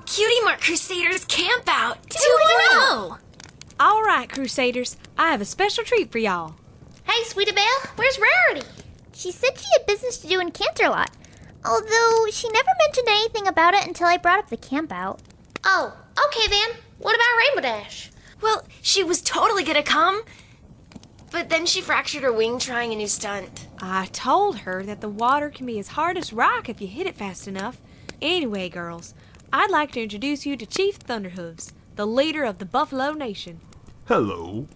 Cutie Mark Crusaders Camp Out 2.0! All right, Crusaders, I have a special treat for y'all. Hey, Sweetie Belle, where's Rarity? She said she had business to do in Canterlot, although she never mentioned anything about it until I brought up the camp out. Oh, okay then. What about Rainbow Dash? Well, she was totally gonna come, but then she fractured her wing trying a new stunt. I told her that the water can be as hard as rock if you hit it fast enough. Anyway, girls, I'd like to introduce you to Chief Thunderhooves, the leader of the Buffalo Nation. Hello.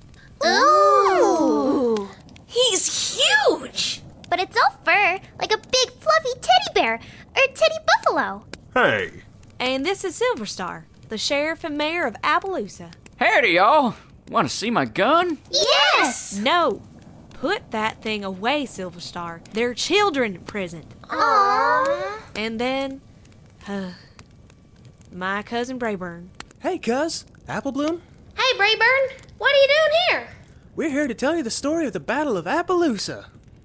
Ooh! He's huge! But it's all fur, like a big fluffy teddy bear, or teddy buffalo. Hey. And this is Silver Star, the sheriff and mayor of Appaloosa. Howdy, y'all. Want to see my gun? Yes! No, put that thing away, Silver Star. There are children present. Aww. And then, my cousin Brayburn. Hey, cuz. Apple Bloom? Hey, Brayburn, what are you doing here? We're here to tell you the story of the Battle of Appaloosa.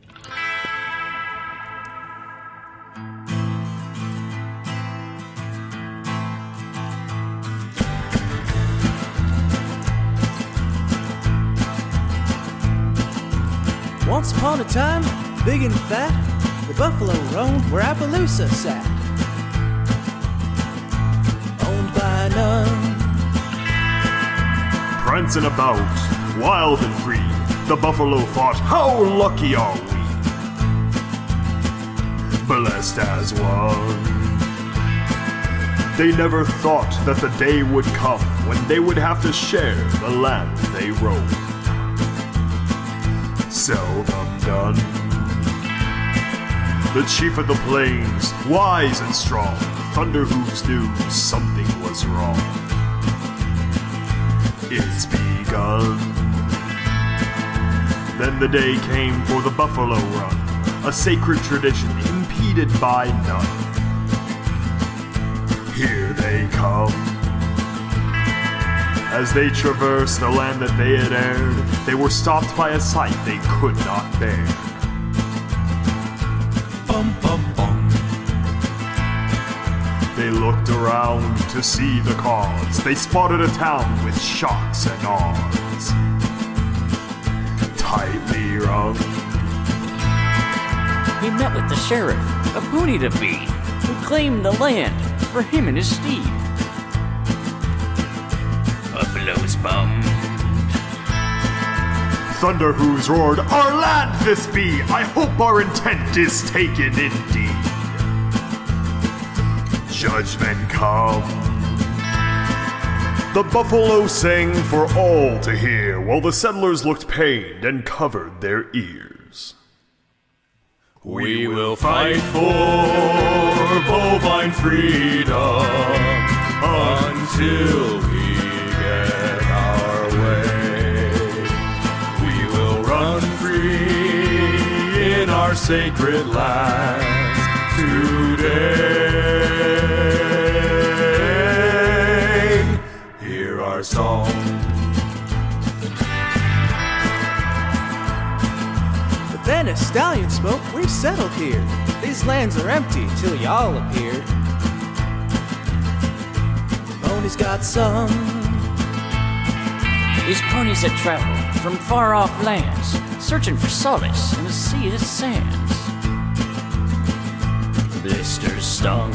Once upon a time, big and fat, the buffalo roamed where Appaloosa sat. Owned by none. Prancing about, wild and free, the buffalo thought, how lucky are we? Blessed as one. They never thought that the day would come when they would have to share the land they roamed. Seldom done. The chief of the plains, wise and strong, Thunderhooves knew something was wrong. It's begun. Then the day came for the buffalo run, a sacred tradition impeded by none. Here they come. As they traversed the land that they had aired, they were stopped by a sight they could not bear. Bum, bum, bum. They looked around to see the cause. They spotted a town with shocks and awes, tightly rung. He met with the sheriff, a pony to be, who claimed the land for him and his steed. Buffalo's bummed. Thunderhooves roared, our land this be! I hope our intent is taken indeed. Judgment come. The buffalo sang for all to hear, while the settlers looked pained and covered their ears. We will fight for bovine freedom until we get our way. We will run free in our sacred lands today. Hear our song. But then a stallion spoke, we've settled here. These lands are empty till y'all appeared. Pony's got some. These ponies that travel from far-off lands, searching for solace in the sea of sands. Blisters stung.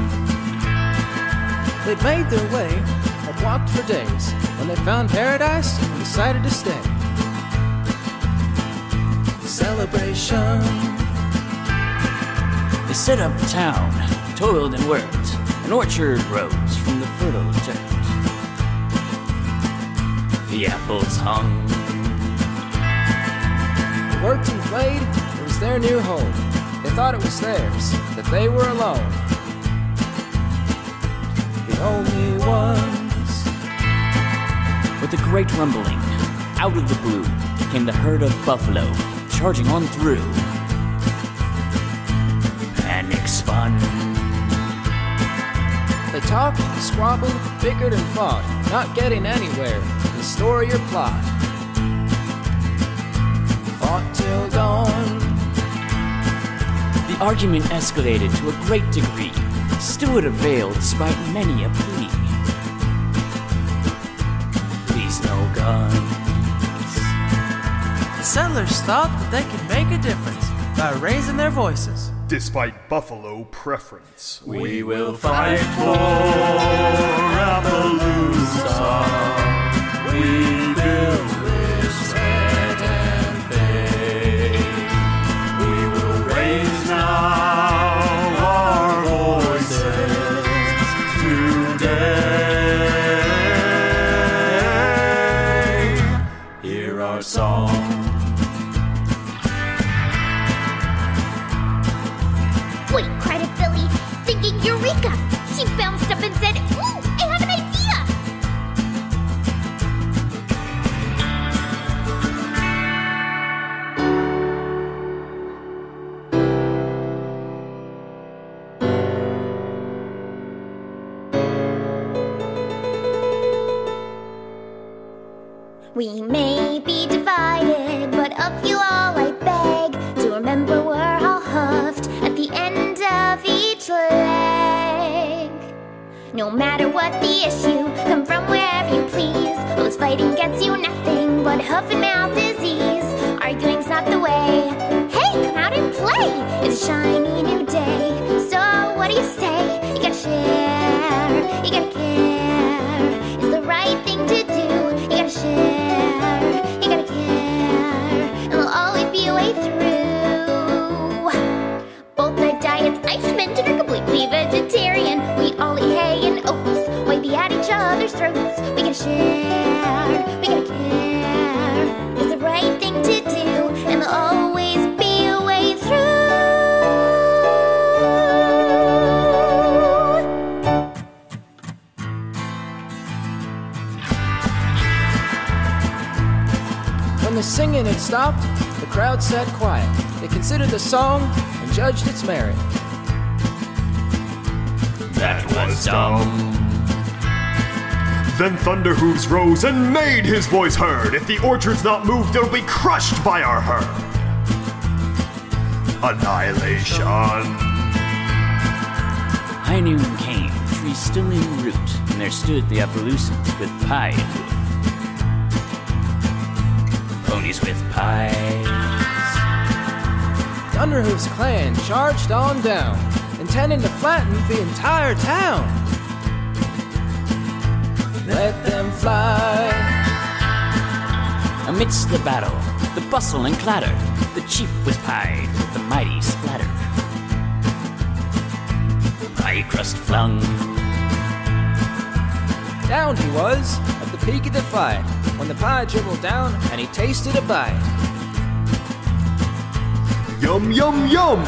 They'd made their way, had walked for days, when they found paradise and decided to stay. Celebration. They set up town, toiled and worked. An orchard rose from the fertile dirt. The apples hung. They worked and played, it was their new home. They thought it was theirs, that they were alone. The only ones. With a great rumbling, out of the blue, came the herd of buffalo, charging on through. Panic spun. They talked, squabbled, bickered and fought, not getting anywhere in the story or plot. Fought till dawn. The argument escalated to a great degree, still would avail despite many a plea. Please no guns. The settlers thought that they could make a difference by raising their voices. Despite buffalo preference, We will fight for Appaloosa. We build this red and faith. We will raise now our voices today. Hear our song. Wait, cried a filly, thinking Eureka! She bounced up and said, "Ooh, I have an idea!" We may be divided, but of you all I beg to remember we're all hoofed at the end of each leg. No matter what the issue, come from wherever you please. All this fighting gets you nothing but hoof and mouth disease. Arguing's not the way. Hey, come out and play! It's a shiny new day. So what do you say? You gotta share, you gotta care. It's the right thing to do. You gotta share, you gotta care, and there'll always be a way through. Both our diets, I should mention, are completely vegetarian. We all eat hay and oats, while be at each other's throats. We gotta share, we gotta care. It's the right thing to do, and there'll always be a way through. When the singing had stopped, the crowd sat quiet. They considered the song and judged its merit. That was dumb. Then Thunderhooves rose and made his voice heard. If the orchard's not moved, it'll be crushed by our herd. Annihilation. High noon came, trees still in root, and there stood the Appaloosans with pie and hoof. Ponies with pies. Thunderhoof's clan charged on down, intending to flatten the entire town. Let them fly. Amidst the battle, the bustle and clatter, the chief was pied with the mighty splatter. Pie crust flung. Down he was, at the peak of the fight, when the pie dribbled down and he tasted a bite. Yum, yum, yum!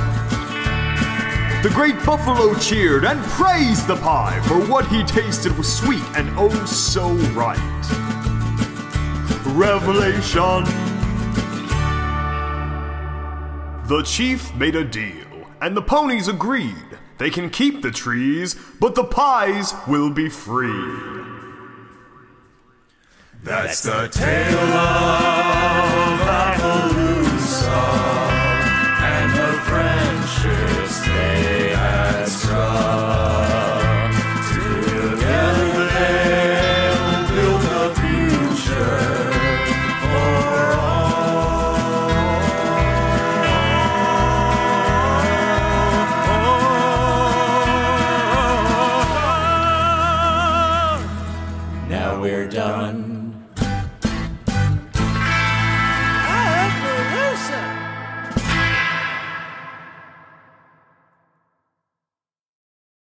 The great buffalo cheered and praised the pie, for what he tasted was sweet and oh so right. Revelation. The chief made a deal, and the ponies agreed. They can keep the trees, but the pies will be free. That's the tale of